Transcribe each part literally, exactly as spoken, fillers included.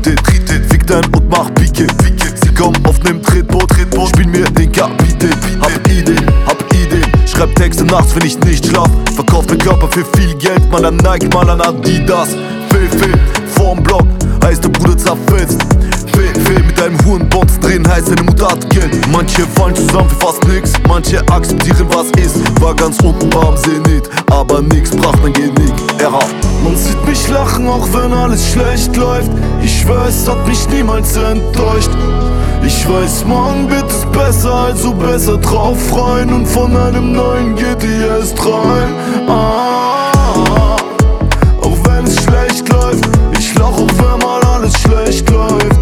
Tritt, Tritt, fick dein und mach Pike, Pike. Sie kommen auf nem Tretboot, Tretboot, spiel mir den Kapitän. Hab Ideen, hab Ideen, schreib Texte nachts, wenn ich nicht schlaf. Verkauf den Körper für viel Geld, mal an Nike, mal an Adidas. Fehl, fehl, vorm Block, heißt der Bruder zerfetzt. Fehl, fehl, mit deinem Hurenbons drehen, heißt deine Mutter hat Geld. Manche fallen zusammen für fast nix, manche akzeptieren was ist. War ganz unten, war am Zenit, aber nix brach mein Genick. Ära. Man sieht mich lachen, auch wenn alles schlecht läuft. Ich schwör, es hat mich niemals enttäuscht. Ich weiß, morgen wird es besser, also besser drauf freuen und von einem neuen G T S träumen. Ah, auch wenn es schlecht läuft, ich lach auch wenn mal alles schlecht läuft.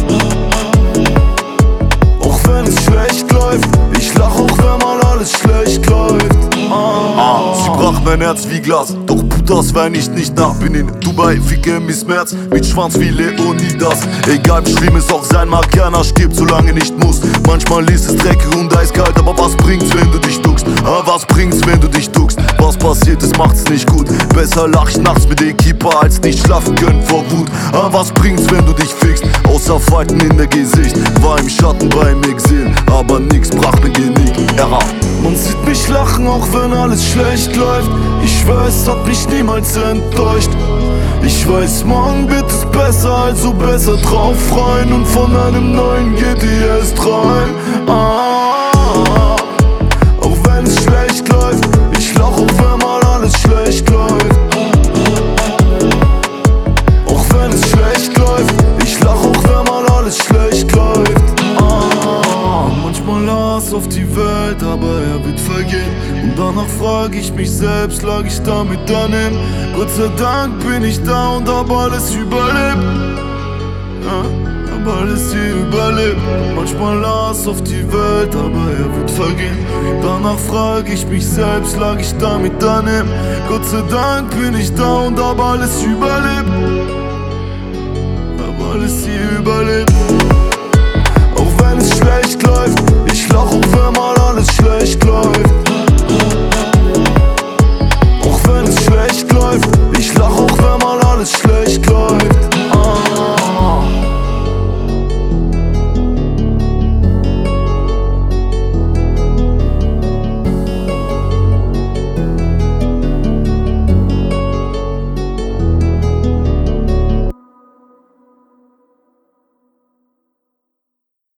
Auch wenn es schlecht läuft, ich lach auch wenn mal alles schlecht läuft. Ah, sie brach mein Herz wie Glas, doch Putas wein ich nicht nach. Bin in Dubai, ficke Miss Merz, mit Schwanz wie Leonidas. Egal wie schlimm es auch sein mag, keiner stirbt, solange nicht muss. Manchmal ist es dreckig und eiskalt, aber was bringt's, wenn du dich duckst? Ah, was bringt's, wenn du dich duckst? Was passiert ist, macht's nicht gut. Besser lach ich nachts mit der Keeper, als nicht schlafen können vor Wut. Ah, was bringt's, wenn du dich fickst? Außer Falten in der Gesicht, war im Schatten beim Exil, aber nix brach mir Genick. Ära. Man sieht mich lachen, auch wenn alles schlecht läuft. Ich schwör, es hat mich niemals enttäuscht. Ich weiß, morgen wird es besser, also besser drauf freuen und von einem neuen G T S träumen. Ah, auch wenn es schlecht läuft, ich lach auch wenn mal alles schlecht läuft. Auch wenn es schlecht läuft, ich lach auch wenn mal alles schlecht läuft. Ah, manchmal Hass auf die Welt, aber er wird vergehen. Und danach frag ich mich selbst, lag ich damit daneben? Gott sei Dank bin ich da und hab alles überlebt. Ja, hab alles hier überlebt. Manchmal Hass auf die Welt, aber er wird vergehen. Danach frag ich mich selbst, lag ich damit daneben? Gott sei Dank bin ich da und hab alles überlebt. Hab alles hier überlebt.